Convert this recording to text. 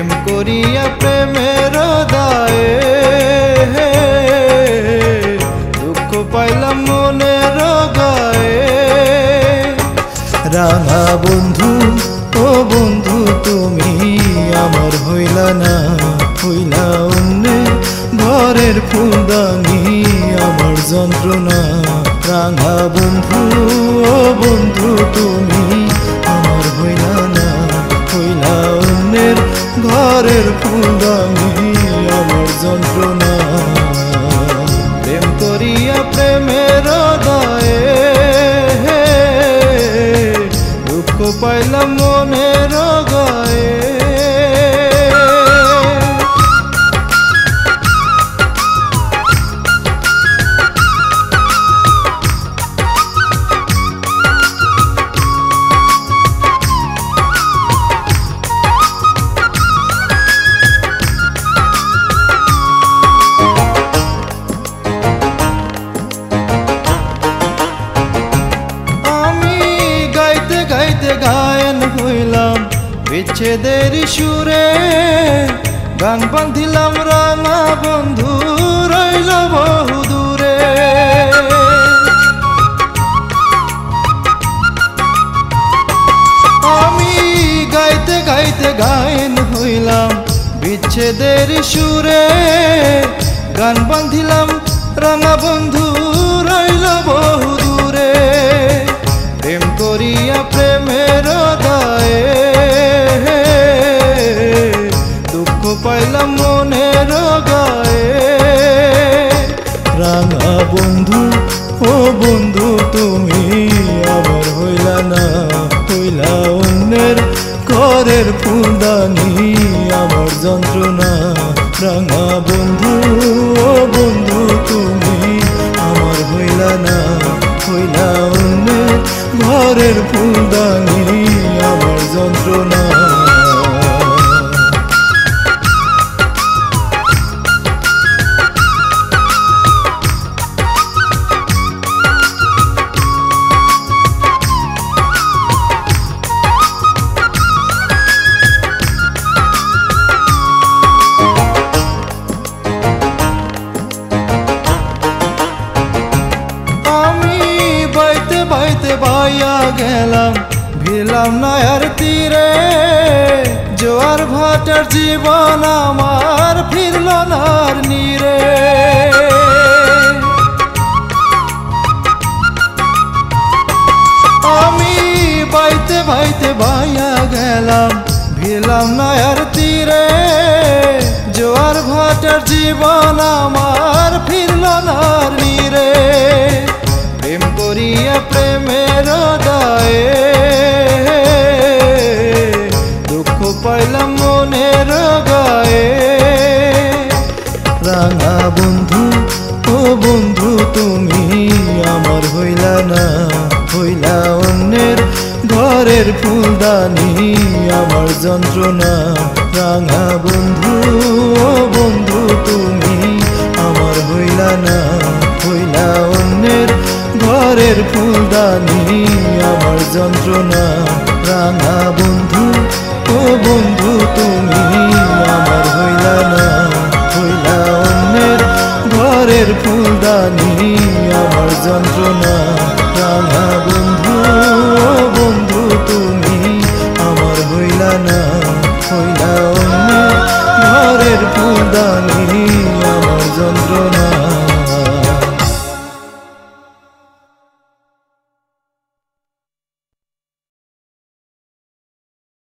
প্রেম করিয়া প্রেমের দায়ে দুঃখ পাইলাম মনের গায়ে। রাঙা বন্ধু ও বন্ধু তুমি আমার হইলা না, হইলা অন্যে ঘরের ফুলদানি আমার যন্ত্রণা। রাঙা বন্ধু ও বন্ধু তুমি আমার হইলা না, হইলা অন্যের ঘরের ফুলদানি আমার যন্ত্রণা। প্রেম করিয়া প্রেমের দায়ে দুঃখ পাইলাম মনের গায়ে। গায়ন হইলাম বিচ্ছেদের সুরে, গান বাঁধিলাম রাঙা বন্ধু রইল বহু দূরে। আমি গাইতে গাইতে গায়ন হইলাম বিচ্ছেদের সুরে, গান বাঁধিলাম রাঙা বন্ধু রইল বহু দূরে। প্রেম করিয়া প্রেমের দায়ে দুঃখ পাইলাম মনের গায়ে। রাঙা বন্ধু ও বন্ধু তুমি আমার হইলা না, হইলা অন্যের ঘরের ফুলদানি আমার যন্ত্রণা। রাঙা বন্ধু ও বন্ধু তুমি আমার হইলা না, হইলা অন্যের ঘরের ফুলদানি আমার যন্ত্রণা। বাইতে বাইয়া গেলাম ভিলাম নয়ার তীরে, জোয়ার ভাটার জীবন আমার ফিরল নার নীরে। আমি বাইতে বাইতে বাইয়া গেলাম ভিলাম নয়ার তীরে, জোয়ার ভাটার জীবন আমার ফিরল নার নীরে। প্রেম করিয়া প্রেমের দায়ে দুঃখ পাইলাম মনের গায়ে। রাঙা বন্ধু ও বন্ধু তুমি আমার হইলা না, হইলা অন্যের ঘরের ফুলদানি আমার যন্ত্রণা। রাঙা বন্ধু ও বন্ধু তুমি আমার হইলা না, হইলা অন্যের ঘরের ফুলদানি আমার যন্ত্রণা। রাঙা বন্ধু ও বন্ধু তুমি আমার হইলা না, হইলা অন্যের ঘরের ফুলদানি আমার যন্ত্রণা। রাঙা বন্ধু ও বন্ধু তুমি আমার হইলা না, হইলা অন্যের ঘরের ফুলদানি আমার যন্ত্রণা।